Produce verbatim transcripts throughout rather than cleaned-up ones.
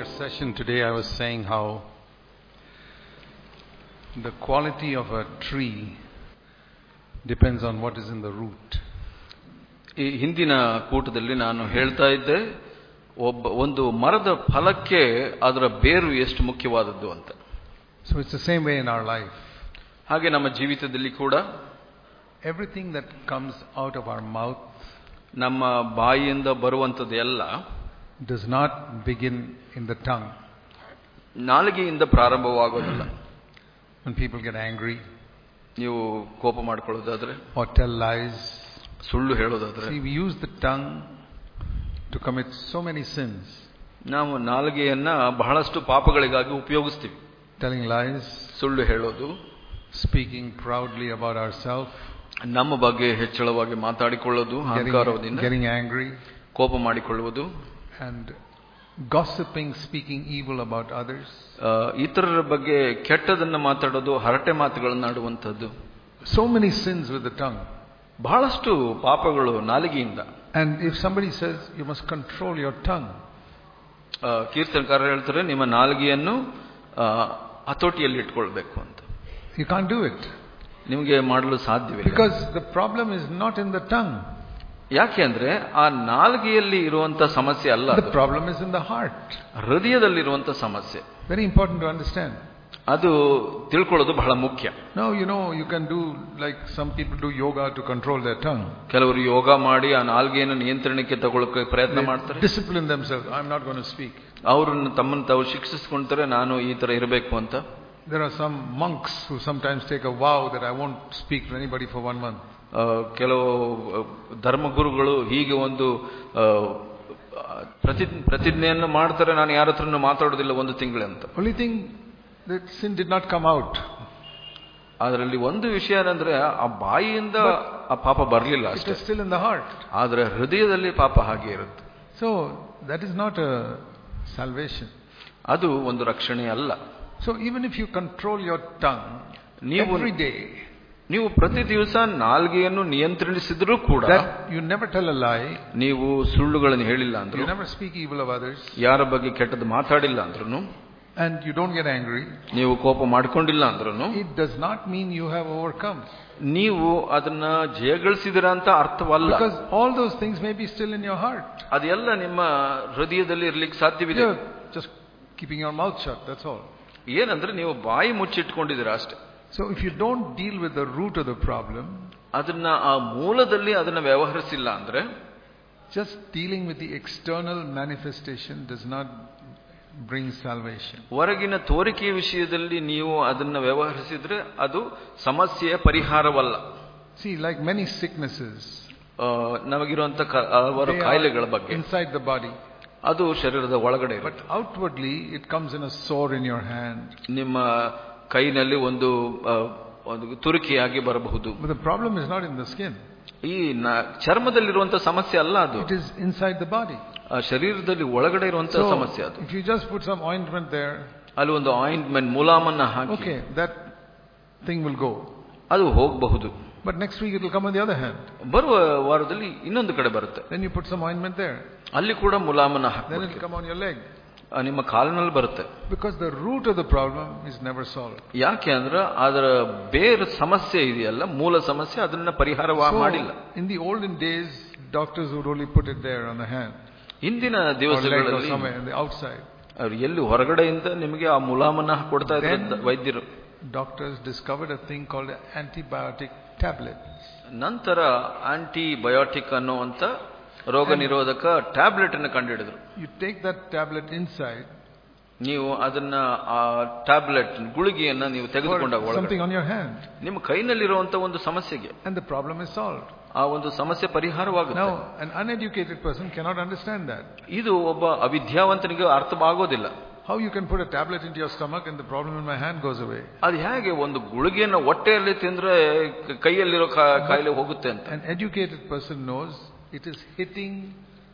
earlier session today, I was saying how the quality of a tree depends on what is in the root. ಈ ಹಿಂದಿನ ಕೂಟದಲ್ಲಿ ನಾನು ಹೇಳ್ತಾ ಇದ್ದೆ ಒಬ್ಬ ಒಂದು ಮರದ ಫಲಕ್ಕೆ ಅದರ ಬೇರು ಎಷ್ಟು ಮುಖ್ಯವಾದದ್ದು ಅಂತ. So it's the same way in our life. ಹಾಗೆ ನಮ್ಮ ಜೀವಿತದಲ್ಲಿ ಕೂಡ everything that comes out of our mouth, ನಮ್ಮ ಬಾಯಿಯಿಂದ ಬರುವಂತದ್ದು ಎಲ್ಲ does not begin in the tongue. ನಾಲಿಗೆಯಿಂದ ಪ್ರಾರಂಭವಾಗೋದಿಲ್ಲ. When people get angry, ನೀವು ಕೋಪ ಮಾಡ್ಕೊಳ್ಳೋದಾದ್ರೆ, or tell lies, ಸುಳ್ಳು ಹೇಳೋದಾದ್ರೆ, see, we use the tongue to commit so many sins. ನಾವು ನಾಲಿಗೆಯನ್ನ ಬಹಳಷ್ಟು ಪಾಪಗಳಿಗಾಗಿ ಉಪಯೋಗಿಸ್ತೀವಿ. Telling lies, ಸುಳ್ಳು ಹೇಳೋದು, speaking proudly about ourselves, ನಮ್ಮ ಬಗ್ಗೆ ಹೆಚ್ಚಳವಾಗಿ ಮಾತಾಡಿಕೊಳ್ಳೋದು, ಅಹಂಕಾರದಿಂದ, getting angry, ಕೋಪ ಮಾಡಿಕೊಳ್ಳುವುದು, and gossiping, speaking evil about others. ಇತರರ ಬಗ್ಗೆ ಕೆಟ್ಟದನ್ನ ಮಾತಾಡೋದು, ಹರಟೆ ಮಾತುಗಳನ್ನು ಆಡುವಂತದ್ದು. So many sins with the tongue. ಬಹಳಷ್ಟು ಪಾಪಗಳು ನಾಲಿಗೆಯಿಂದ. And if somebody says you must control your tongue, ಕೀರ್ತನಕಾರ ಹೇಳ್ತಾರೆ ನಿಮ್ಮ ನಾಲಿಗೆಯನ್ನು ಹತೋಟಿಯಲ್ಲಿ ಇಟ್ಕೊಳ್ಬೇಕು ಅಂತ. You can't do it. ನಿಮಗೆ ಮಾಡಲು ಸಾಧ್ಯವಿಲ್ಲ. Because the problem is not in the tongue. ಯಾಕೆ ಅಂದ್ರೆ ಆ ನಾಲಿಗೆಯಲ್ಲಿ ಇರುವಂತ ಸಮಸ್ಯೆ ಅಲ್ಲ. The problem is in the heart. ಹೃದಯದಲ್ಲಿರುವಂತ ಸಮಸ್ಯೆ. Very important to understand. ಅದು ತಿಳ್ಕೊಳ್ಳೋದು ಬಹಳ ಮುಖ್ಯ. Now you know you can do like some people do yoga to control their tongue. ಕೆಲವರು ಯೋಗ ಮಾಡಿ ಆ ನಾಲಿಗೆಯನ್ನು ನಿಯಂತ್ರಣಕ್ಕೆ ತಗೊಳ್ಳೋಕೆ ಪ್ರಯತ್ನ ಮಾಡ್ತಾರೆ. Discipline themselves. I'm not going to speak. ಅವರನ್ನು ತಮ್ಮನ್ನು ತಾವು ಶಿಕ್ಷಿಸಿಕೊಂಡ್ರೆ ನಾನು ಈ ತರ ಇರಬೇಕು ಅಂತ. There are some monks who sometimes take a vow that I won't speak to anybody for one month. ಕೆಲವು ಧರ್ಮಗುರುಗಳು ಹೀಗೆ ಒಂದು ಪ್ರತಿ ಪ್ರತಿಜ್ಞೆಯನ್ನು ಮಾಡ್ತಾರೆ, ನಾನು ಯಾರ ಹತ್ರನೂ ಮಾತಾಡೋದಿಲ್ಲ ಒಂದು ತಿಂಗಳಂತ. Only thing that sin did not come out. ಅದರಲ್ಲಿ ಒಂದು ವಿಷಯ ಏನಂದ್ರೆ ಆ ಬಾಯಿಯಿಂದ ಆ ಪಾಪ ಬರಲಿಲ್ಲ ಅಷ್ಟೇ. It is still in the heart. ಆದ್ರೆ ಹೃದಯದಲ್ಲಿ ಪಾಪ ಹಾಗೆ ಇರುತ್ತೆ. So that is not a salvation. ಅದು ಒಂದು ರಕ್ಷಣೆ ಅಲ್ಲ. So even if you control your tongue every day, ನೀವು ಪ್ರತಿ ದಿವಸ ನಾಲ್ಗೆಯನ್ನು ನಿಯಂತ್ರಿಸಿದ್ರೂ ಕೂಡ, that you never tell a lie, ನೀವು ಸುಳ್ಳುಗಳನ್ನು ಹೇಳಿಲ್ಲ ಅಂದ್ರು, you never speak evil of others, ಯಾರ ಬಗ್ಗೆ ಕೆಟ್ಟದ್ದು ಮಾತಾಡಿಲ್ಲ ಅಂದ್ರೂ, and you don't get angry, ನೀವು ಕೋಪ ಮಾಡ್ಕೊಂಡಿಲ್ಲ ಅಂದ್ರೂ, it does not mean you have overcome. ನೀವು ಅದನ್ನ ಜಯಗಳಿಸಿದಿರ ಅಂತ ಅರ್ಥವಲ್ಲ. Because all those things may be still in your heart. ಅದೆಲ್ಲ ನಿಮ್ಮ ಹೃದಯದಲ್ಲಿ ಇರ್ಲಿಕ್ಕೆ ಸಾಧ್ಯವಿದೆ. Just keeping your mouth shut, that's all. ಏನಂದ್ರೆ ನೀವು ಬಾಯಿ ಮುಚ್ಚಿಟ್ಕೊಂಡಿದ್ದೀರಾ ಅಷ್ಟೇ. So if you don't deal with the root of the problem, ಅದನ್ನ ಆ ಮೂಲದಲ್ಲಿ ಅದನ್ನ ವ್ಯವಹರಿಸಿಲ್ಲ ಅಂದ್ರೆ, just dealing with the external manifestation does not bring salvation. ಹೊರಗಿನ ತೋರಿಕೆಯ ವಿಷಯದಲ್ಲಿ ನೀವು ಅದನ್ನ ವ್ಯವಹರಿಸಿದ್ರೆ ಅದು ಸಮಸ್ಯೆಯ ಪರಿಹಾರವಲ್ಲ. See, like many sicknesses, ನಮಗಿರುವಂತ ಅವರ ಕಾಯಿಲೆಗಳ ಬಗ್ಗೆ inside the body, ಅದು ಶರೀರದ ಒಳಗಡೆ ಇರುತ್ತೆ. But outwardly it comes in a sore in your hand. ನಿಮ್ಮ ಕೈನಲ್ಲಿ ಒಂದು ಒಂದು ತುರಿಕೆಯಾಗಿ ಬರಬಹುದು. But the problem is not in the skin. ಈ ಚರ್ಮದಲ್ಲಿರುವಂತ ಸಮಸ್ಯೆ ಅಲ್ಲ ಅದು. It is inside the body. ಆ ಶರೀರದಲ್ಲಿ ಒಳಗಡೆ ಇರುವಂತ ಸಮಸ್ಯೆ ಅದು. If you just put some ointment there, ಅಲ್ಲಿ ಒಂದು ಆಯಿಂಟ್ಮೆಂಟ್ ಮುಲಾಮನ್ನ ಹಾಕಿ, okay, that thing will go. ಅದು ಹೋಗಬಹುದು. But next week it will come on the other hand. ಬರುವ ವಾರದಲ್ಲಿ ಇನ್ನೊಂದು ಕಡೆ ಬರುತ್ತೆ. Then you put some ointment there. ಅಲ್ಲಿ ಕೂಡ ಮುಲಾಮನ್ನ ಹಾಕಿ. Then it will come on your leg. ನಿಮ್ಮ ಕಾಲಿನಲ್ಲಿ ಬರುತ್ತೆ. Because the root of the problem is never solved. ಯಾಕೆ ಅಂದ್ರೆ ಅದರ ಬೇರೆ ಸಮಸ್ಯೆ ಇದೆಯಲ್ಲ, ಮೂಲ ಸಮಸ್ಯೆ ಅದನ್ನ ಪರಿಹಾರ ಮಾಡಿಲ್ಲ. In the olden days, doctors would only put it there on the hand. ಇಂದಿನ ದಿವಸಗಳಲ್ಲಿ somewhere on the outside. ಅವರು ಎಲ್ಲಿ ಹೊರಗಡೆಯಿಂದ ನಿಮಗೆ ಆ ಮುಲಾಮನ್ನ ಕೊಡ್ತಾ ಇದ್ದಾರೆ ವೈದ್ಯರು. Doctors discovered a thing called antibiotic tablet. ನಂತರ ಆಂಟಿಬಯೋಟಿಕ್ ಅನ್ನುವಂತ ರೋಗ ನಿರೋಧಕ ಟ್ಯಾಬ್ಲೆಟ್ ಅನ್ನು ಕಂಡುಹಿಡಿದ್ರು. You take that tablet inside. ನೀವು ಅದನ್ನ ಆ ಟ್ಯಾಬ್ಲೆಟ್ ಗುಳಿಗೆಯನ್ನ ನೀವು ತೆಗೆದುಕೊಂಡಾಗ something on your hand. ನಿಮ್ಮ ಕೈನಲ್ಲಿರುವಂತ ಒಂದು ಸಮಸ್ಯೆಗೆ, and the problem is solved. ಆ ಒಂದು ಸಮಸ್ಯೆ ಪರಿಹಾರವಾಗುತ್ತೆ. Now an uneducated person cannot understand that. ಇದು ಒಬ್ಬ ಅವಿದ್ಯಾವಂತನಿಗೆ ಅರ್ಥವಾಗೋದಿಲ್ಲ. How you can put a tablet into your stomach and the problem in my hand goes away? ಅದು ಹೇಗೆ ಒಂದು ಗುಳಿಗೆಯನ್ನು ಹೊಟ್ಟೆಯಲ್ಲಿ ತಿಂದ್ರೆ ಕೈಯಲ್ಲಿರೋ ಕಾಯಿಲೆ ಹೋಗುತ್ತೆ ಅಂತ. An educated person knows it is hitting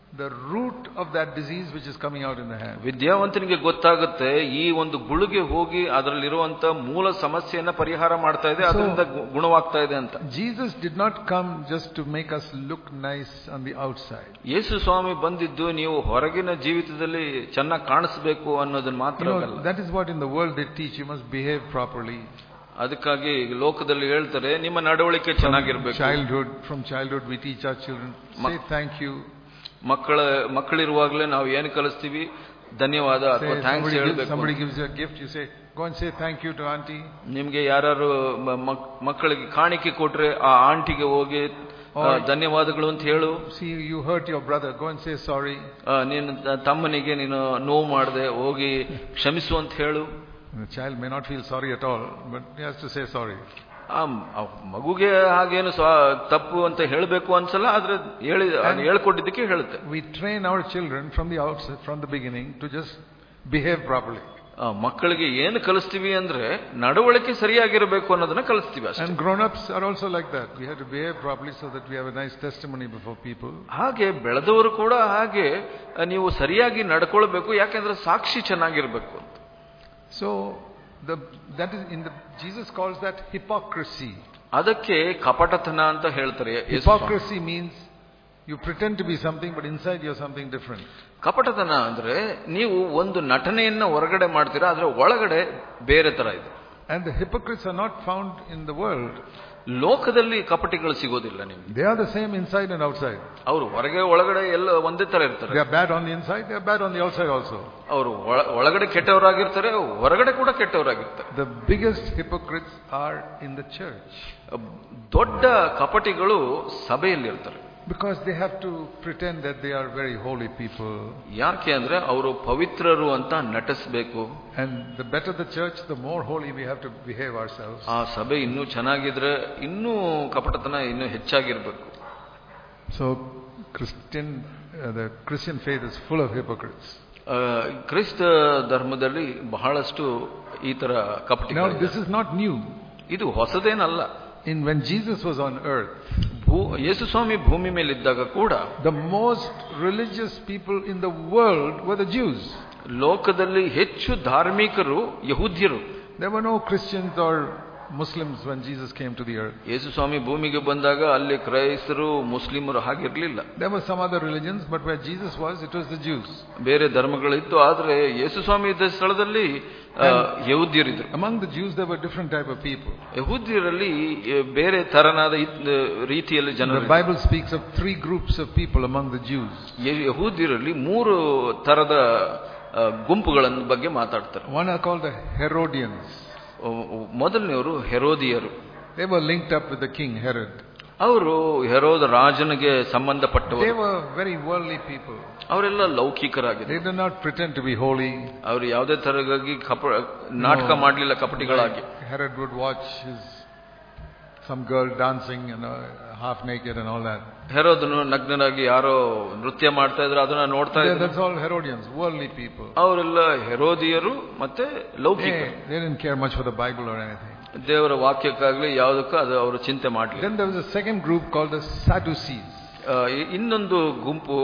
the root of that disease which is coming out in the hand. ವಿದ್ಯಾವಂತನಿಗೆ ಗೊತ್ತಾಗುತ್ತೆ ಈ ಒಂದು ಗುಳಿಗೆ ಹೋಗಿ ಅದರಲ್ಲಿರುವಂತ ಮೂಲ ಸಮಸ್ಯೆಯನ್ನ ಪರಿಹಾರ ಮಾಡ್ತಾ ಇದೆ, ಅದರಿಂದ ಗುಣವಾಗ್ತಾ ಇದೆ ಅಂತ. Jesus did not come just to make us look nice on the outside. ಯೇಸು ಸ್ವಾಮಿ ಬಂದಿದ್ದು ನೀವು ಹೊರಗಿನ ಜೀವಿತದಲ್ಲಿ ಚೆನ್ನಾಗಿ ಕಾಣಿಸಬೇಕು ಅನ್ನೋದನ್ನ ಮಾತ್ರ ಅಲ್ಲ. That is what in the world they teach, you must behave properly. ಅದಕ್ಕಾಗಿ ಲೋಕದಲ್ಲಿ ಹೇಳ್ತಾರೆ ನಿಮ್ಮ ನಡವಳಿಕೆ ಚೆನ್ನಾಗಿರ್ಬೇಕು. Childhood, from childhood we teach our children, say thank you. ಮಕ್ಕಳ ಮಕ್ಕಳಿರುವಾಗಲೇ ನಾವು ಏನು ಕಲಿಸ್ತೀವಿ, ಧನ್ಯವಾದ ಅಥವಾ ಥ್ಯಾಂಕ್ಸ್ ಹೇಳಬೇಕು. Somebody gives you a gift, you say go and say thank you to auntie. ನಿಮಗೆ ಯಾರು ಮಕ್ಕಳಿಗೆ ಕಾಣಿಕೆ ಕೊಟ್ರೆ ಆ ಆಂಟಿಗೆ ಹೋಗಿ ಧನ್ಯವಾದಗಳು ಅಂತ ಹೇಳು. See you hurt your brother, go and say sorry. ನೀನು ತಮ್ಮನಿಗೆ ನೀನು ನೋವು ಮಾಡದೆ ಹೋಗಿ ಕ್ಷಮಿಸು ಅಂತ ಹೇಳು. The child may not feel sorry at all, but he has to say sorry. ಆ ಮಗುಗೆ ಹಾಗೇನು ತಪ್ಪು ಅಂತ ಹೇಳಬೇಕು ಅನ್ಸಲ್ಲ, ಆದ್ರೆ ಹೇಳಿ ಹೇಳ್ಕೊಟ್ಟಿದ್ದಕ್ಕೆ ಹೇಳುತ್ತೆ. We train our children from the outset, from the beginning, to just behave properly. ಮಕ್ಕಳಿಗೆ ಏನು ಕಲಿಸ್ತೀವಿ ಅಂದ್ರೆ ನಡವಳಿಕೆ ಸರಿಯಾಗಿರಬೇಕು ಅನ್ನೋದನ್ನ ಕಲಿಸ್ತೀವಿ ಅಷ್ಟೇ. And grown-ups are also like that. We have to behave properly so that we have a nice testimony before people. ಹಾಗೆ ಬೆಳೆದವರು ಕೂಡ ಹಾಗೆ ನೀವು ಸರಿಯಾಗಿ ನಡ್ಕೊಳ್ಬೇಕು, ಯಾಕೆಂದ್ರೆ ಸಾಕ್ಷಿ ಚೆನ್ನಾಗಿರ್ಬೇಕು ಅಂತ. So the that is in the Jesus calls that hypocrisy. ಅದಕ್ಕೆ ಕಪಟತನ ಅಂತ ಹೇಳ್ತಾರೆ. Hypocrisy means you pretend to be something but inside you're something different. ಕಪಟತನ ಅಂದ್ರೆ ನೀವು ಒಂದು ನಟನೆಯನ್ನ ಹೊರಗಡೆ ಮಾಡ್ತೀರಾ, ಆದ್ರೆ ಒಳಗಡೆ ಬೇರೆ ತರ ಇದೆ. And the hypocrites are not found in the world. ಲೋಕದಲ್ಲಿ ಕಪಟಿಗಳು ಸಿಗೋದಿಲ್ಲ ನಿಮ್ಗೆ. They are the same inside and outside. ಅವರು ಹೊರಗೆ ಒಳಗಡೆ ಎಲ್ಲ ಒಂದೇ ತರ ಇರ್ತಾರೆ. They are bad on the inside, they are bad on the outside also. ಅವರು ಒಳಗಡೆ ಕೆಟ್ಟವರಾಗಿರ್ತಾರೆ, ಹೊರಗಡೆ ಕೂಡ ಕೆಟ್ಟವರಾಗಿರ್ತಾರೆ. The biggest hypocrites are in the church. ದೊಡ್ಡ ಕಪಟಿಗಳು ಸಭೆಯಲ್ಲಿ ಇರ್ತಾರೆ. Because they have to pretend that they are very holy people. ಯಾಕೆ ಅಂದ್ರೆ ಅವರು ಪವಿತ್ರರು ಅಂತ ನಟಿಸಬೇಕು. And the better the church, the more holy we have to behave ourselves. ಆ ಸಭೆ ಇನ್ನೂ ಚೆನ್ನಾಗಿದ್ರೆ ಇನ್ನೂ ಕಪಟತನ ಇನ್ನೂ ಹೆಚ್ಚಾಗಿರ್ಬೇಕು. So Christian uh, the Christian faith is full of hypocrites. ಕ್ರಿಸ್ತ ಧರ್ಮದಲ್ಲಿ ಬಹಳಷ್ಟು ಈ ತರ ಕಪಟಿಗಳು. Now this is not new. ಇದು ಹೊಸದೇನಲ್ಲ. In when Jesus was on earth, ಯೇಸು ಸ್ವಾಮಿ ಭೂಮಿ ಮೇಲೆ ಇದ್ದಾಗ ಕೂಡ the most religious people in the world were the Jews. ಲೋಕದಲ್ಲಿ ಹೆಚ್ಚು ಧಾರ್ಮಿಕರು ಯಹೂದ್ಯರು. There were no Christians or Muslims when Jesus came to the earth. ಯೇಸು ಸ್ವಾಮಿ ಭೂಮಿಗೆ ಬಂದಾಗ ಅಲ್ಲಿ ಕ್ರೈಸ್ತರು ಮುಸ್ಲಿಮರು ಹಾಗಿರ್ಲಿಲ್ಲ. There were some other religions, but where Jesus was, it was the Jews. ಬೇರೆ ಧರ್ಮಗಳಿತ್ತು, ಆದ್ರೆ ಯೇಸು ಸ್ವಾಮಿ ಇದ್ದ ಸ್ಥಳದಲ್ಲಿ ಯಹೂದ್ಯರಿದ್ರು. Among the Jews there were different type of people. ಯಹೂದ್ಯರಲ್ಲಿ ಬೇರೆ ತರನಾದ ರೀತಿಯಲ್ಲಿ ಜನರು. The Bible speaks of three groups of people among the Jews. ಯಹೂದ್ಯರಲ್ಲಿ ಮೂರು ತರದ ಗುಂಪುಗಳ ಬಗ್ಗೆ ಮಾತಾಡ್ತಾರೆ. One are called the Herodians. ಮೊದಲನೆಯವರು ಹೆರೋದಿಯರು. They were linked up with the king Herod. ಅವರು ಹೆರೋದ ರಾಜನಿಗೆ ಸಂಬಂಧಪಟ್ಟವರು. They were very worldly people. ಅವರೆಲ್ಲ ಲೌಕಿಕರಾಗಿದ್ದರು. They did not pretend to be holy. ಅವರು ಯಾವುದೇ ತರಗಾಗಿ ನಾಟಕ ಮಾಡಲಿಲ್ಲ ಕಪಟಿಗಳಾಗಿ. Herod would watch his some girl dancing and you know, half naked and all that. ಹೆರೋದನು ನಗ್ನರಾಗಿ ಯಾರೋ ನೃತ್ಯ ಮಾಡ್ತಾ ಇದ್ರು, ಅದನ್ನ ನೋಡ್ತಾ ಇದ್ರು. That's all Herodians, worldly people. ಅವರೆಲ್ಲ ಹೆರೋದಿಯರು ಮತ್ತೆ ಲೌಕಿಕರು. They didn't care much for the Bible or anything. ದೇವರ ವಾಕ್ಯಕ್ಕಾಗಲಿ ಯಾವುದಕ್ಕೂ ಅದು ಅವರು ಚಿಂತೆ ಮಾಡಲಿಲ್ಲ. Then there was a second group called the Sadducees. ಇನ್ನೊಂದು ಗುಂಪು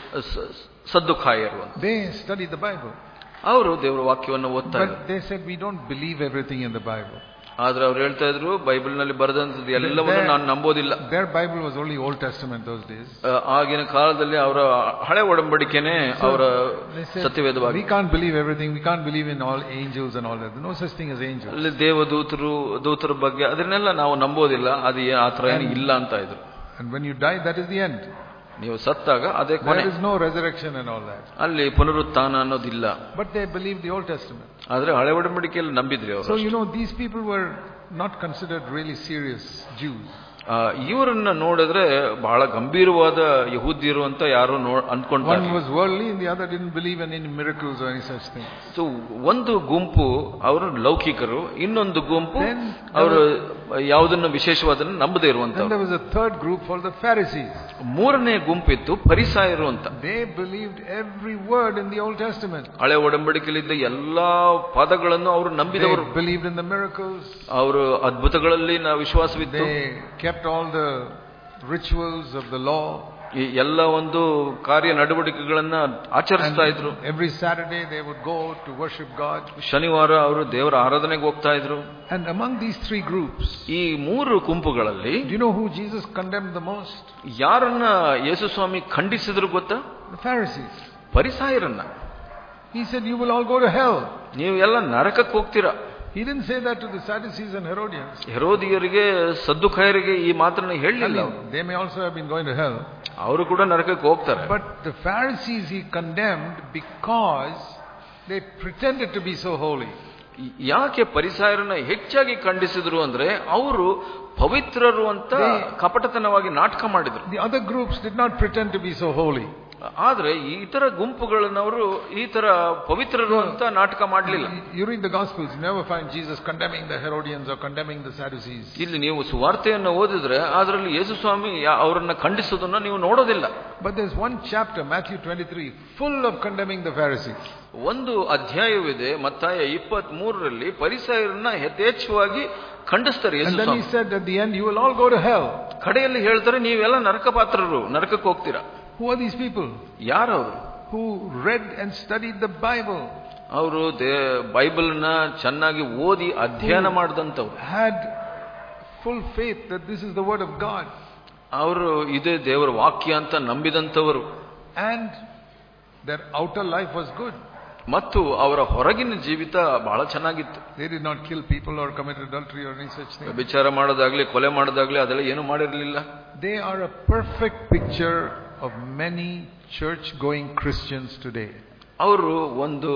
ಸದ್ದುಕಾಯರು ಅಂತ. They studied the Bible. ಅವರು ದೇವರ ವಾಕ್ಯವನ್ನು ಓದ್ತಾ ಇದ್ರು. But they said we don't believe everything in the Bible. ಆದ್ರೆ ಅವ್ರು ಹೇಳ್ತಾ ಇದ್ರು ಬೈಬಲ್ ನಲ್ಲಿ ಬರೆದಂತದ್ದು ಎಲ್ಲವನ್ನೂ ನಾನು ನಂಬೋದಿಲ್ಲ. Their Bible was only Old Testament those days. ಆಗಿನ ಕಾಲದಲ್ಲಿ ಅವರ ಹಳೆ ಒಡಂಬಡಿಕೆನೇ ಅವರ ಸತ್ಯವೇದವಾಗಿ. We can't believe everything. We can't believe in all angels and all that. There's no such thing as angels. ಅಲ್ಲಿ ದೇವದೂತರು ದೂತರ ಬಗ್ಗೆ ಅದನ್ನೆಲ್ಲ ನಾವು ನಂಬೋದಿಲ್ಲ, ಅದು ಆ ತರ ಏನು ಇಲ್ಲ ಅಂತ ಇದ್ರು. And when you die, that is the end. ನೀವು ಸತ್ತಾಗ ಅದೇ ಕೊನೆ. There is no resurrection and all that. ಅಲ್ಲಿ ಪುನರುತ್ಥಾನ ಅನ್ನೋದಿಲ್ಲ. But they believed the Old Testament. ಆದ್ರೆ ಹಳೆ ಒಡಂಬಡಿಕೆಯಲ್ಲಿ ನಂಬಿದ್ರಿ ಅವರು. So you know these people were not considered really serious Jews. ಇವರನ್ನ ನೋಡಿದ್ರೆ ಬಹಳ ಗಂಭೀರವಾದ ಯಹೂದ್ಯರು ಅಂತ ಯಾರು ಅನ್ಕೊಂಡ್ರು. One was worldly and the other didn't believe in any miracles or any such thing. So ಒಂದು ಗುಂಪು ಅವರು ಲೌಕಿಕರು, ಇನ್ನೊಂದು ಗುಂಪು ಅವರು ಯಾವುದನ್ನು ವಿಶೇಷವಾದನ್ನು ನಂಬದೇ ಇರುವಂತ. Then there was a third group called the Pharisees. ಮೂರನೇ ಗುಂಪಿತ್ತು ಫರಿಸಾಯರು ಅಂತ. They believed every word in the Old Testament. ಹಳೆ ಒಡಂಬಡಿಕೆಯಲ್ಲಿದ್ದ ಎಲ್ಲಾ ಪದಗಳನ್ನು ಅವರು ನಂಬಿದವರು. They believed in the miracles. ಅವರು ಅದ್ಭುತಗಳಲ್ಲಿ ವಿಶ್ವಾಸವಿತ್ತು. They kept all the rituals of the law. ಈ ಎಲ್ಲ ಒಂದು ಕಾರ್ಯ ನಡವಳಿಕೆಗಳನ್ನ ಆಚರಿಸ್ತಾ ಇದ್ರು. Every Saturday they would go to worship God. ಶನಿವಾರ ಅವರು ದೇವರ ಆರಾಧನೆಗೆ ಹೋಗ್ತಾ ಇದ್ರು. And among these three groups, ಈ ಮೂರು ಗುಂಪುಗಳಲ್ಲಿ do you know who Jesus condemned the most? ಯಾರನ್ನ ಯೇಸು ಸ್ವಾಮಿ ಖಂಡಿಸಿದ್ರು ಗೊತ್ತಾ? The Pharisees. ಫರಿಸಾಯರನ್ನ. He said, you will all go to hell. ನೀವು ಎಲ್ಲ ನರಕಕ್ಕೆ ಹೋಗ್ತೀರಾ. He didn't say that to the Sadducees and Herodians. ಹೆರೋದಿಯರಿಗೆ ಸದ್ದುಕಾಯರಿಗೆ ಈ ಮಾತನ್ನ ಹೇಳಲಿಲ್ಲ. They may also have been going to hell. ಅವರು ಕೂಡ ನರಕಕ್ಕೆ ಹೋಗ್ತಾರೆ. But the Pharisees he condemned because they pretended to be so holy. ಯಾಕೆ ಫರಿಸಾಯರನ್ನ ಹೆಚ್ಚಾಗಿ ಖಂಡಿಸಿದ್ರು ಅಂದ್ರೆ ಅವರು ಪವಿತ್ರರು ಅಂತ ಕಪಟತನವಾಗಿ ನಾಟಕ ಮಾಡಿದ್ರು. The other groups did not pretend to be so holy. ಆದ್ರೆ ಈ ಇತರ ಗುಂಪುಗಳನ್ನವರು ಈ ತರ ಪವಿತ್ರರು ಅಂತ ನಾಟಕ ಮಾಡಲಿಲ್ಲ. You read the Gospels, you never find Jesus condemning the Herodians or condemning the Sadducees. ಇಲ್ಲಿ ನೀವು ಸುವಾರ್ತೆಯನ್ನು ಓದಿದ್ರೆ ಅದರಲ್ಲಿ ಯೇಸು ಸ್ವಾಮಿ ಅವರನ್ನ ಖಂಡಿಸೋದನ್ನ ನೀವು ನೋಡೋದಿಲ್ಲ. But there's one chapter, Matthew twenty-three, full of condemning the Pharisees. ಒಂದು ಅಧ್ಯಾಯವಿದೆ ಮತ್ತಾಯ ಇಪ್ಪತ್ತ್ ಮೂರರಲ್ಲಿ ಫರಿಸಾಯರನ್ನ ಯಥೇಚ್ಛವಾಗಿ ಖಂಡಿಸ್ತಾರೆ ಯೇಸು ಸ್ವಾಮಿ. And then he said at the end, you will all go to hell. ಕಡೆಯಲ್ಲಿ ಹೇಳ್ತಾರೆ ನೀವೆಲ್ಲ ನರಕ ಪಾತ್ರರು, ನರಕಕ್ಕೆ ಹೋಗ್ತೀರಾ. Who are these people? ಯಾರವರು? Who read and studied the Bible. ಅವರು ಬೈಬಲ್ನ ಚೆನ್ನಾಗಿ ಓದಿ ಅಧ್ಯಯನ ಮಾಡಿದಂತವ್ರು. Had full faith that this is the word of God. ಅವರು ಇದೇ ದೇವರ ವಾಕ್ಯ ಅಂತ ನಂಬಿದಂತವರು. And their outer life was good. ಮತ್ತು ಅವರ ಹೊರಗಿನ ಜೀವಿತ ಬಹಳ ಚೆನ್ನಾಗಿತ್ತು. They did not kill people or commit adultery or any such thing. ವಿಚಾರ ಮಾಡೋದಾಗ್ಲಿ ಕೊಲೆ ಮಾಡೋದಾಗ್ಲಿ ಅದೆಲ್ಲ ಏನು ಮಾಡಿರಲಿಲ್ಲ. They are a perfect picture of many church going Christians today. ಅವರು ಒಂದು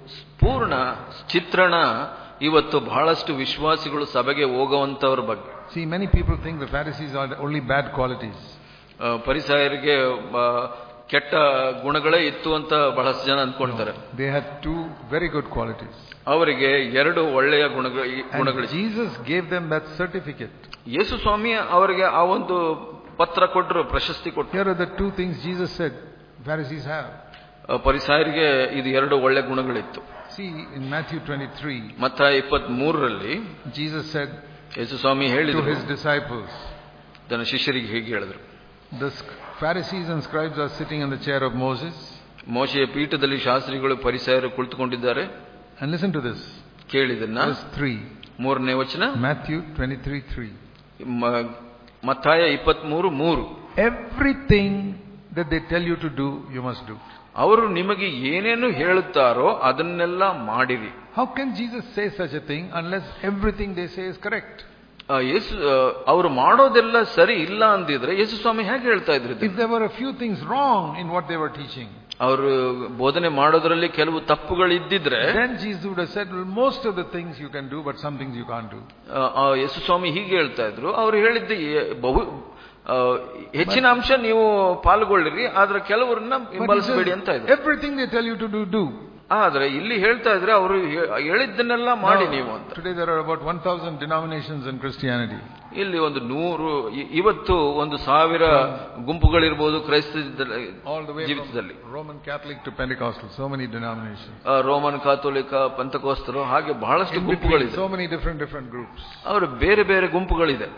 ಪೂರ್ಣ ಚಿತ್ರಣ ಇವತ್ತು ಬಹಳಷ್ಟು ವಿಶ್ವಾಸಿಗಳು ಸಭೆಗೆ ಹೋಗುವಂತವರ ಬಗ್ಗೆ. See, many people think the Pharisees are only bad qualities. ಫರಿಸಾಯರಿಗೆ ಕೆಟ್ಟ ಗುಣಗಳೇ ಇತ್ತು ಅಂತ ಬಹಳಷ್ಟು ಜನ ಅಂದ್ಕೊಳ್ತಾರೆ. They had two very good qualities. ಅವರಿಗೆ ಎರಡು ಒಳ್ಳೆಯ ಗುಣಗಳು ಗುಣಗಳು. Jesus gave them that certificate. ಯೇಸು ಸ್ವಾಮಿ ಅವರಿಗೆ ಆ ಒಂದು ಪತ್ರ ಕೊಟ್ಟರು, ಪ್ರಶಸ್ತಿ ಕೊಟ್ಟರು. Here are the two things Jesus said Pharisees have. ಫರಿಸಾಯರಿಗೆ ಇದು ಎರಡು ಒಳ್ಳೆ ಗುಣಗಳಿತ್ತು. See, in Matthew twenty-three, ಮತ್ತಾಯ ಇಪ್ಪತ್ತ್ ಮೂರರಲ್ಲಿ Jesus said ಯೇಸು ಸ್ವಾಮಿ ಹೇಳಿದರು to his disciples, ತನ್ನ ಶಿಷ್ಯರಿಗೆ ಹೀಗೆ ಹೇಳಿದರು, the Pharisees and scribes are sitting on the chair of Moses. ಮೋಶೆಯ ಪೀಠದಲ್ಲಿ ಶಾಸ್ತ್ರಿಗಳು ಫರಿಸಾಯರು ಕುಳಿತುಕೊಂಡಿದ್ದಾರೆ. And listen to this. ಕೇಳಿದನ್ನ Verse three. ಮೂರನೇ ವಚನ, Matthew twenty-three three. ಮತ್ತಾಯ ಇಪ್ಪತ್ತ್ ಮೂರು ಮೂರು. Everything that they tell you to do, you must do. ಅವರು ನಿಮಗೆ ಏನೇನು ಹೇಳುತ್ತಾರೋ ಅದನ್ನೆಲ್ಲ ಮಾಡಿರಿ. How can Jesus say such a thing unless everything they say is correct? ಯೇಸು ಅವರು ಮಾಡೋದೆಲ್ಲ ಸರಿ ಇಲ್ಲ ಅಂದಿದ್ರೆ ಯೇಸು ಸ್ವಾಮಿ ಹೇಗೆ ಹೇಳ್ತಾ ಇದ್ರು? If there were a few things wrong in what they were teaching, ಅವರು ಬೋಧನೆ ಮಾಡೋದ್ರಲ್ಲಿ ಕೆಲವು ತಪ್ಪುಗಳಿದ್ದಿದ್ರೆ then Jesus would have said, well, most of the things you can do, but some things you can't do. ಯೇಸು ಸ್ವಾಮಿ ಹೀಗೆ ಹೇಳ್ತಾ ಇದ್ರು, ಅವರು ಹೇಳಿದ್ದ ಬಹು ಹೆಚ್ಚಿನ ಅಂಶ ನೀವು ಪಾಲ್ಗೊಳ್ಳಿರಿ, ಆದ್ರೆ ಕೆಲವರನ್ನ ಹಿಂಬಾಲಿಸಬೇಡಿ ಅಂತ ಇದ್ರು. Everything they tell you to do, do. ಆದ್ರೆ ಇಲ್ಲಿ ಹೇಳ್ತಾ ಇದ್ರೆ ಅವರು ಹೇಳಿದ್ದನ್ನೆಲ್ಲ ಮಾಡಿ ನೀವು ಅಂತ. Today there are about one thousand denominations in Christianity. ಇಲ್ಲಿ ಒಂದು ನೂರು ಇವತ್ತು ಒಂದು ಸಾವಿರ ಗುಂಪುಗಳಿರ್ಬೋದು ಕ್ರೈಸ್ತ ಜೀವಿತದಲ್ಲಿ. Roman Catholic to Pentecostal, so many denominations. Roman ಕಾಥೋಲಿಕ, ಪೆಂತಕೋಸ್ತರು, ಹಾಗೆ ಬಹಳಷ್ಟು ಗುಂಪುಗಳಿದೆ. So many different different groups. ಅವರು ಬೇರೆ ಬೇರೆ ಗುಂಪುಗಳಿದೆ.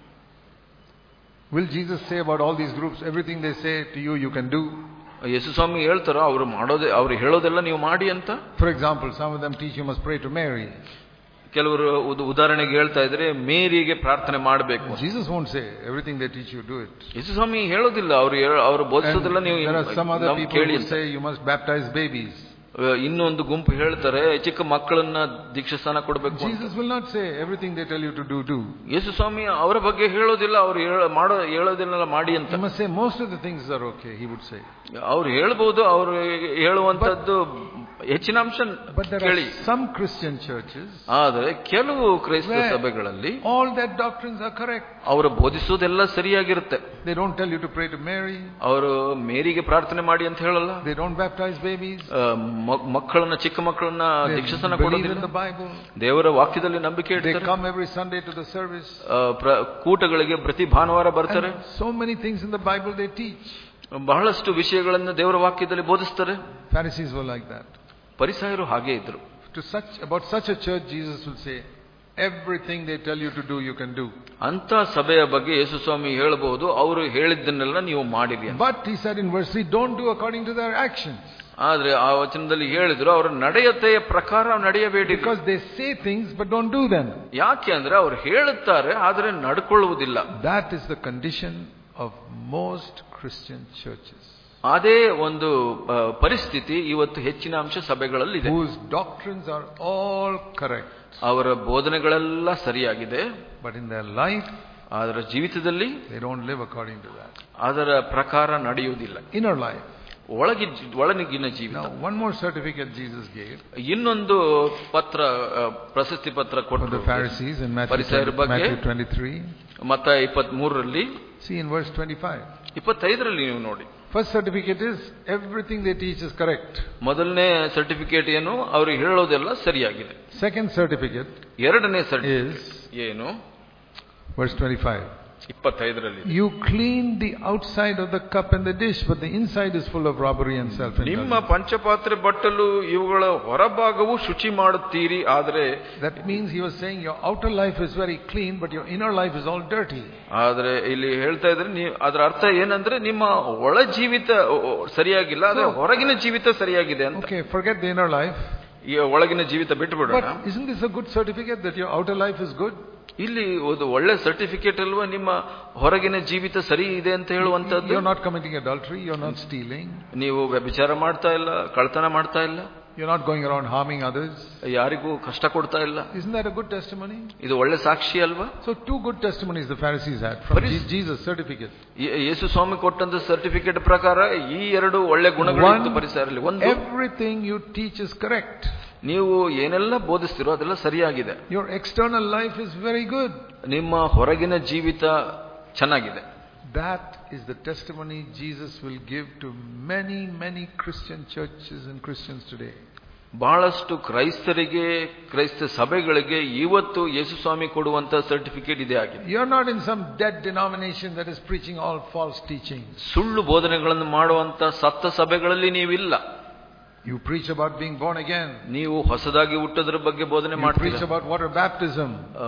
Will Jesus say about all these groups, everything they say to you, you can do? ಯೇಸು ಸ್ವಾಮಿ ಹೇಳ್ತಾರ ಅವರು ಮಾಡೋದೇ, ಅವರು ಹೇಳೋದೆಲ್ಲ ನೀವು ಮಾಡಿ ಅಂತ. For example, some of them teach you must pray to Mary. ಕೆಲವರು ಉದಾಹರಣೆಗೆ ಹೇಳ್ತಾ ಇದ್ರೆ ಮೇರಿಗೆ ಪ್ರಾರ್ಥನೆ ಮಾಡಬೇಕು. Jesus won't say everything they teach you do it. ಯೇಸು ಸ್ವಾಮಿ ಹೇಳೋದಿಲ್ಲ, ಅವರು ಅವರು ಬೋಧಿಸೋದಿಲ್ಲ ನೀವು there are some other people who say you must baptize babies. ಇನ್ನೊಂದು ಗುಂಪು ಹೇಳ್ತಾರೆ ಚಿಕ್ಕ ಮಕ್ಕಳನ್ನ ದೀಕ್ಷಾಸ್ನಾನ ಕೊಡಬೇಕು. Jesus will not say everything they tell you to do, do. ಯೇಸು ಸ್ವಾಮಿ ಅವರ ಬಗ್ಗೆ ಹೇಳೋದಿಲ್ಲ, ಅವರು ಮಾಡೋ ಹೇಳೋದಿಲ್ಲ ಮಾಡಿ ಅಂತ. He must say most of the things are okay, he would say. ಅವ್ರು ಹೇಳ್ಬಹುದು, ಅವರು ಹೇಳುವಂತದ್ದು ಹೆಚ್ಚಿನ ಅಂಶ ಕೇಳಿ. Some Christian churches, ಆದರೆ ಕೆಲವು ಕ್ರೈಸ್ತ ಸಭೆಗಳಲ್ಲಿ all their doctrines are correct. ಅವರು ಬೋಧಿಸೋದೆಲ್ಲ ಸರಿಯಾಗಿರುತ್ತೆ. They don't tell you to pray to Mary. ಅವರು ಮೇರಿಗೆ ಪ್ರಾರ್ಥನೆ ಮಾಡಿ ಅಂತ ಹೇಳಲ್ಲ. They don't baptize babies. ಮಕ್ಕಳನ್ನ, ಚಿಕ್ಕ ಮಕ್ಕಳನ್ನ ದೀಕ್ಷಾಸ್ನಾನ ಕೊಡೋದಿಲ್ಲ. ದೇವರ ವಾಕ್ಯದಲ್ಲಿ ನಂಬಿಕೆ ಇಡ್ತಾರೆ. They come every Sunday to the service. ಕೂಟಗಳಿಗೆ ಪ್ರತಿ ಭಾನುವಾರ ಬರ್ತಾರೆ. So many things in the Bible they teach. ಬಹಳಷ್ಟು ವಿಷಯಗಳನ್ನು ದೇವರ ವಾಕ್ಯದಲ್ಲಿ ಬೋಧಿಸ್ತಾರೆ. Pharisees were like that. ಫರಿಸಾಯರು ಹಾಗೆ ಇದ್ರು. To such about such a church Jesus will say, everything they tell you to do, you can do. ಅಂತ ಸಭೆಯ ಬಗ್ಗೆ ಯೇಸು ಸ್ವಾಮಿ ಹೇಳಬಹುದು, ಅವರು ಹೇಳಿದ್ದನ್ನೆಲ್ಲ ನೀವು ಮಾಡಿರಿ. But he said in verse three, don't do according to their actions. ಆದ್ರೆ ಆ ವಚನದಲ್ಲಿ ಹೇಳಿದ್ರು, ಅವರ ನಡೆಯತೆಯ ಪ್ರಕಾರ ನಡೆಯಬೇಡಿ. Because they say things but don't do them. ಯಾಕೆ ಅಂದ್ರೆ ಅವರು ಹೇಳುತ್ತಾರೆ ಆದ್ರೆ ನಡ್ಕೊಳ್ಳುವುದಿಲ್ಲ. That is the condition of most Christian churches. ಅದೇ ಒಂದು ಪರಿಸ್ಥಿತಿ ಇವತ್ತು ಹೆಚ್ಚಿನ ಅಂಶ ಸಭೆಗಳಲ್ಲಿದೆ. Whose doctrines are all correct. ಅವರ ಬೋಧನೆಗಳೆಲ್ಲ ಸರಿಯಾಗಿದೆ, but in their life, ಅದರ ಜೀವಿತದಲ್ಲಿ they don't live according to that. ಅದರ ಪ್ರಕಾರ ನಡೆಯುವುದಿಲ್ಲ. Inner life. ಒಳಗಿ ಒಳಗಿನ ಜೀವಿತ. Now one more certificate Jesus gave. ಇನ್ನೊಂದು ಪತ್ರ, ಪ್ರಶಸ್ತಿ ಪತ್ರ ಕೊಟ್ಟರು the Pharisees in Matthew twenty-three. ಮತ್ತಾಯ ಇಪ್ಪತ್ತಮೂರರಲ್ಲಿ. See in verse twenty-five. ಇಪ್ಪತ್ತೈದರಲ್ಲಿ ನೀವು ನೋಡಿ. First certificate is everything they teach is correct. ಮೊದಲನೇ ಸರ್ಟಿಫಿಕೇಟ್ ಏನು, ಅವರು ಹೇಳೋದೆಲ್ಲ ಸರಿಯಾಗಿದೆ. Second certificate ಎರಡನೇ ಸರ್ಟಿಫಿಕೇಟ್ ಏನು, verse twenty-five. ಇಪ್ಪತ್ತೈದರಲ್ಲಿ. You clean the outside of the cup and the dish, but the inside is full of robbery and self-indulgence. ನಿಮ್ಮ ಪಂಚಪಾತ್ರೆ ಬಟ್ಟಲು ಇವುಗಳ ಹೊರಭಾಗವು ಶುಚಿ ಮಾಡುತ್ತೀರಿ, ಆದರೆ that means he was saying your outer life is very clean but your inner life is all dirty. ಆದರೆ ಇಲ್ಲಿ ಹೇಳ್ತಾ ಇದ್ರೆ ನೀವು ಅದರ ಅರ್ಥ ಏನಂದ್ರೆ ನಿಮ್ಮ ಒಳ ಜೀವಿತ ಸರಿಯಾಗಿಲ್ಲ, ಆದರೆ ಹೊರಗಿನ ಜೀವಿತ ಸರಿಯಾಗಿದೆ ಅಂತ. Okay, forget the inner life. ಈ ಒಳಗಿನ ಜೀವಿತ ಬಿಟ್ಟು ಬಿಡೋಣ. But isn't this a good certificate that your outer life is good? ಇಲ್ಲಿ ಒಂದು ಒಳ್ಳೆ ಸರ್ಟಿಫಿಕೇಟ್ ಅಲ್ವಾ ನಿಮ್ಮ ಹೊರಗಿನ ಜೀವಿತ ಸರಿ ಇದೆ ಅಂತ ಹೇಳುವಂತದ್ದು. You are not committing adultery, you are not stealing. ನೀವು ವ್ಯಭಿಚಾರ ಮಾಡ್ತಾ ಇಲ್ಲ, ಕಳ್ಳತನ ಮಾಡ್ತಾ ಇಲ್ಲ. You are not going around harming others. ಯಾರಿಗೂ ಕಷ್ಟ ಕೊಡ್ತಾ ಇಲ್ಲ. Isn't that a good testimony? ಇದು ಒಳ್ಳೆ ಸಾಕ್ಷಿ ಅಲ್ವಾ? So two good testimonies the Pharisees had from Jesus certificate. ಯೇಸು ಸ್ವಾಮಿ ಕೊಟ್ಟಂತ ಸರ್ಟಿಫಿಕೇಟ್ ಪ್ರಕಾರ ಈ ಎರಡು ಒಳ್ಳೆ ಗುಣಗಳು ಪರಿಸರದಲ್ಲಿ. ಒಂದು, everything you teach is correct. ನೀವು ಏನೆಲ್ಲ ಬೋಧಿಸ್ತಿರೋ ಅದೆಲ್ಲ ಸರಿಯಾಗಿದೆ. Your external life is very good. ನಿಮ್ಮ ಹೊರಗಿನ ಜೀವಿತ ಚೆನ್ನಾಗಿದೆ. That is the testimony Jesus will give to many many Christian churches and Christians today. ಬಹಳಷ್ಟು ಕ್ರೈಸ್ತರಿಗೆ, ಕ್ರೈಸ್ತ ಸಭೆಗಳಿಗೆ ಇವತ್ತು ಯೇಸು ಸ್ವಾಮಿ ಕೊಡುವಂತ ಸರ್ಟಿಫಿಕೇಟ್ ಇದೆ ಆಗಿದೆ. You are not in some dead denomination that is preaching all false teachings. ಸುಳ್ಳು ಬೋಧನೆಗಳನ್ನು ಮಾಡುವಂತ ಸತ್ತ ಸಭೆಗಳಲ್ಲಿ ನೀವಿಲ್ಲ. You preach about being born again. ನೀವು ಹೊಸದಾಗಿ ಹುಟ್ಟೋದ್ರ ಬಗ್ಗೆ ಬೋಧನೆ ಮಾಡ್ತೀರಾ. You preach about water baptism.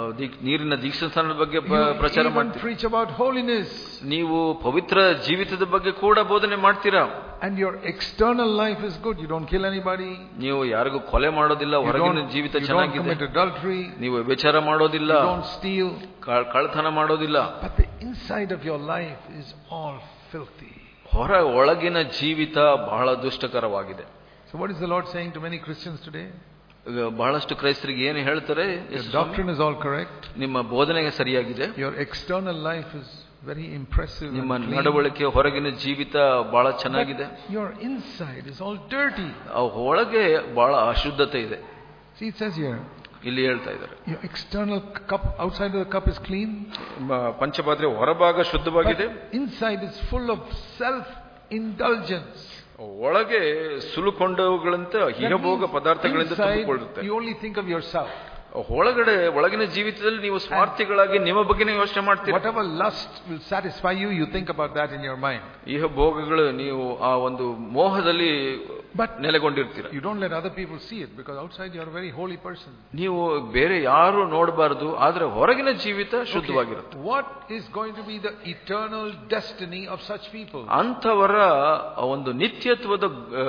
ನೀರಿನ ದೀಕ್ಷಾಸ್ನಾನದ ಬಗ್ಗೆ ಪ್ರಚಾರ ಮಾಡ್ತೀರಾ. You preach about holiness. ನೀವು ಪವಿತ್ರ ಜೀವಿತದ ಬಗ್ಗೆ ಕೂಡ ಬೋಧನೆ ಮಾಡ್ತೀರಾ. And your external life is good. You don't kill anybody. ನೀವು ಯಾರಿಗೂ ಕೊಲೆ ಮಾಡೋದಿಲ್ಲ, ಹೊರಗಿನ ಜೀವಿತ ಚೆನ್ನಾಗಿದೆ. You don't commit adultery. ನೀವು ವ್ಯಭಿಚಾರ ಮಾಡೋದಿಲ್ಲ, you don't steal, ಕಳ್ಳತನ ಮಾಡೋದಿಲ್ಲ. But the inside of your life is all filthy. ಹೊರ ಒಳಗಿನ ಜೀವಿತ ಬಹಳ ದುಷ್ಟಕರವಾಗಿದೆ. So what is the Lord saying to many Christians today? ಬಹಳಷ್ಟು ಕ್ರೈಸ್ತರಿಗೆ ಏನು ಹೇಳ್ತಾರೆ? Your doctrine is all correct. ನಿಮ್ಮ ಬೋಧನೆ ಸರಿಯಾಗಿದೆ. Your external life is very impressive. ನಿಮ್ಮ ನಡವಳಿಕೆ, ಹೊರಗಿನ ಜೀವಿತ ಬಹಳ ಚೆನ್ನಾಗಿದೆ. Your inside is all dirty. ಒಳಗೆ ಬಹಳ ಅಶುದ್ಧತೆ ಇದೆ. See, it says here. ಇಲ್ಲಿ ಹೇಳ್ತಾ ಇದ್ದಾರೆ. Your external cup, outside of the cup is clean. ಪಂಚಪಾತ್ರೆ ಹೊರಭಾಗ ಶುದ್ಧವಾಗಿದೆ. Inside is full of self indulgence. ಒಳಗೆ ಸುಲುಕೊಂಡವುಗಳಂತೆ ಹಿರಭೋಗ ಪದಾರ್ಥಗಳಿಂದ ತುಂಬಿಕೊಳ್ಳುತ್ತೆ. You only think of yourself. ಒಳಗಡೆ ಒಳಗಿನ ಜೀವಿತದಲ್ಲಿ ನೀವು ಸ್ವಾರ್ಥಿಗಳಾಗಿ ನಿಮ್ಮ ಬಗ್ಗೆನೇ ಯೋಚನೆ ಮಾಡ್ತೀರಿ. Whatever lust will satisfy you, you think about that in your mind. ಈ ಭೋಗಗಳು ನೀವು ಆ ಒಂದು ಮೋಹದಲ್ಲಿ ನೆಲೆಗೊಂಡಿರ್ತೀರ. You don't let other people see it because outside you are a very holy person. ನೀವು ಬೇರೆ ಯಾರು ನೋಡಬಾರದು, ಆದ್ರೆ ಹೊರಗಿನ ಜೀವಿತ ಶುದ್ಧವಾಗಿರುತ್ತೆ. What is going to be the eternal destiny of such people? ಅಂಥವರ ಒಂದು ನಿತ್ಯತ್ವದ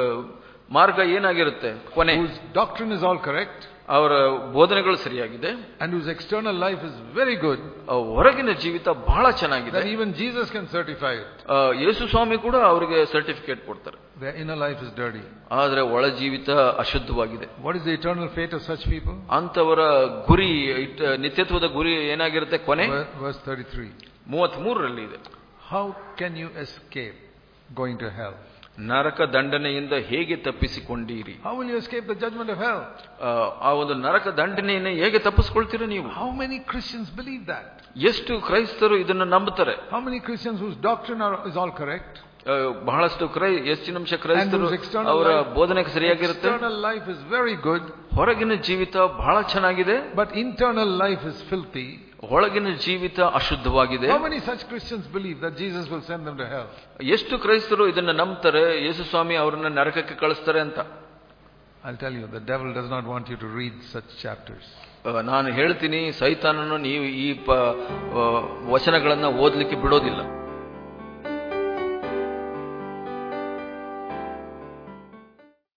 ಮಾರ್ಗ ಏನಾಗಿರುತ್ತೆ? ಕೊನೆ. Whose doctrine is all correct. ಅವರ ಬೋಧನೆಗಳು ಸರಿಯಾಗಿದೆ. And whose external life is very good. ಹೊರಗಿನ ಜೀವಿತ ಬಹಳ ಚೆನ್ನಾಗಿದೆ. That even Jesus can certify it. ಯೇಸು ಸ್ವಾಮಿ ಕೂಡ ಅವರಿಗೆ ಸರ್ಟಿಫಿಕೇಟ್ ಕೊಡ್ತಾರೆ. Their inner life is dirty. ಆದ್ರೆ ಒಳ ಜೀವಿತ ಅಶುದ್ಧವಾಗಿದೆ. What is the eternal fate of such people? ಅಂತವರ ಗುರಿ, ನಿತ್ಯತ್ವದ ಗುರಿ ಏನಾಗಿರುತ್ತೆ? ಕೊನೆ. Verse thirty-three. ಮೂವತ್ಮೂರರಲ್ಲಿ ಇದೆ. How can you escape going to hell? ನರಕ ದಂಡನೆಯಿಂದ ಹೇಗೆ ತಪ್ಪಿಸಿಕೊಂಡಿರಿ? How will you escape the judgment of hell? ಆ ಒಂದು ನರಕ ದಂಡನೆಯನ್ನು ಹೇಗೆ ತಪ್ಪಿಸಿಕೊಳ್ತೀರಾ ನೀವು? How many Christians believe that? ಎಷ್ಟು ಕ್ರೈಸ್ತರು ಇದನ್ನು ನಂಬುತ್ತಾರೆ? How many Christians whose doctrine are, is all correct? ಬಹಳಷ್ಟು ಕ್ರೈ ಹೆಚ್ಚಿನ ಅಂಶ ಕ್ರೈಸ್ತರು ಅವರ ಬೋಧನೆ ಸರಿಯಾಗಿರುತ್ತೆ. External life is very good. ಹೊರಗಿನ ಜೀವಿತ ಬಹಳ ಚೆನ್ನಾಗಿದೆ. But internal life is filthy. ಒಳಗಿನ ಜೀವಿತ ಅಶುದ್ಧವಾಗಿದೆ. How many such Christians believe that Jesus will send them to hell? ಎಷ್ಟು ಕ್ರೈಸ್ತರು ಇದನ್ನ ನಂಬ್ತಾರೆ ಯೇಸು ಸ್ವಾಮಿ ಅವರನ್ನ ನರಕಕ್ಕೆ ಕಳಿಸ್ತಾರೆ ಅಂತ? I'll tell you, the devil does not want you to read such chapters. ನಾನು ಹೇಳ್ತೀನಿ, ಸೈತಾನನು ನೀವು ಈ ಪ- ವಚನಗಳನ್ನ ಓದಲಿಕ್ಕೆ ಬಿಡೋದಿಲ್ಲ.